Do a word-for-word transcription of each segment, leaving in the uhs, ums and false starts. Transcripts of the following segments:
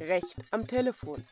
Recht am Telefon.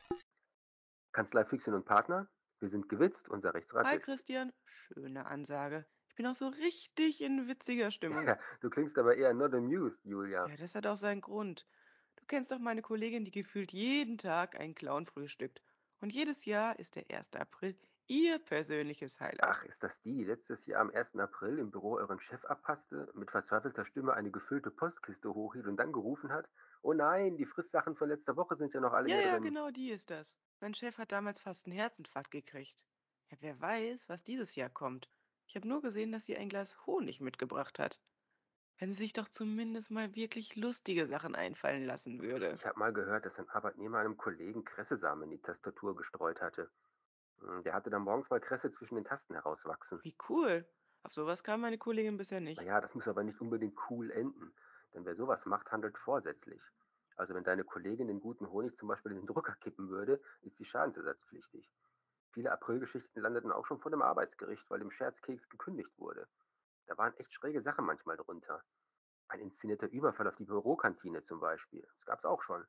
Kanzlei Füchschen und Partner, wir sind gewitzt, unser Rechtsrat Hi sitzt. Christian, schöne Ansage. Ich bin auch so richtig in witziger Stimmung. Ja, du klingst aber eher not amused, Julia. Ja, das hat auch seinen Grund. Du kennst doch meine Kollegin, die gefühlt jeden Tag einen Clown frühstückt. Und jedes Jahr ist der erste April ihr persönliches Highlight. Ach, ist das die, die letztes Jahr am ersten April im Büro euren Chef abpasste, mit verzweifelter Stimme eine gefüllte Postkiste hochhielt und dann gerufen hat: „Oh nein, die Fristsachen von letzter Woche sind ja noch alle Ja, hier ja, drin." genau die ist das. Mein Chef hat damals fast einen Herzinfarkt gekriegt. Ja, wer weiß, was dieses Jahr kommt. Ich habe nur gesehen, dass sie ein Glas Honig mitgebracht hat. Wenn sie sich doch zumindest mal wirklich lustige Sachen einfallen lassen würde. Ich habe mal gehört, dass ein Arbeitnehmer einem Kollegen Kressesamen in die Tastatur gestreut hatte. Hm, Der hatte dann morgens mal Kresse zwischen den Tasten herauswachsen. Wie cool. Auf sowas kam meine Kollegin bisher nicht. Naja, das muss aber nicht unbedingt cool enden, denn wer sowas macht, handelt vorsätzlich. Also wenn deine Kollegin den guten Honig zum Beispiel in den Drucker kippen würde, ist sie schadensersatzpflichtig. Viele Aprilgeschichten landeten auch schon vor dem Arbeitsgericht, weil dem Scherzkeks gekündigt wurde. Da waren echt schräge Sachen manchmal drunter. Ein inszenierter Überfall auf die Bürokantine zum Beispiel. Das gab's auch schon.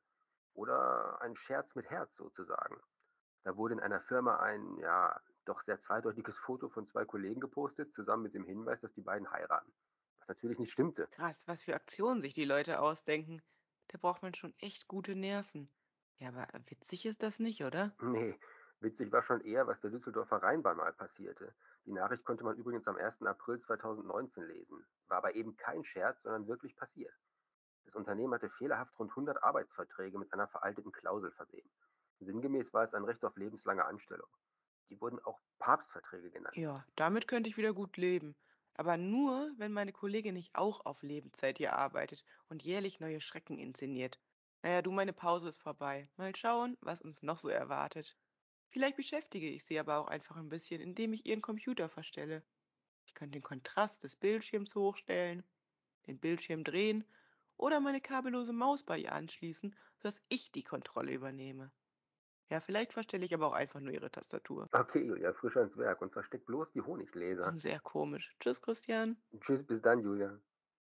Oder ein Scherz mit Herz sozusagen. Da wurde in einer Firma ein, ja, doch sehr zweideutiges Foto von zwei Kollegen gepostet, zusammen mit dem Hinweis, dass die beiden heiraten. Was natürlich nicht stimmte. Krass, was für Aktionen sich die Leute ausdenken. Da braucht man schon echt gute Nerven. Ja, aber witzig ist das nicht, oder? Nee, witzig war schon eher, was der Düsseldorfer Rheinbahn mal passierte. Die Nachricht konnte man übrigens am ersten April zweitausendneunzehn lesen. War aber eben kein Scherz, sondern wirklich passiert. Das Unternehmen hatte fehlerhaft rund hundert Arbeitsverträge mit einer veralteten Klausel versehen. Sinngemäß war es ein Recht auf lebenslange Anstellung. Die wurden auch Papstverträge genannt. Ja, damit könnte ich wieder gut leben. Aber nur, wenn meine Kollegin nicht auch auf Lebenszeit hier arbeitet und jährlich neue Schrecken inszeniert. Naja, du, meine Pause ist vorbei. Mal schauen, was uns noch so erwartet. Vielleicht beschäftige ich sie aber auch einfach ein bisschen, indem ich ihren Computer verstelle. Ich könnte den Kontrast des Bildschirms hochstellen, den Bildschirm drehen oder meine kabellose Maus bei ihr anschließen, sodass ich die Kontrolle übernehme. Ja, vielleicht verstelle ich aber auch einfach nur ihre Tastatur. Okay, Julia, frisch ans Werk und versteck bloß die Honigläser. Sehr komisch. Tschüss, Christian. Tschüss, bis dann, Julia.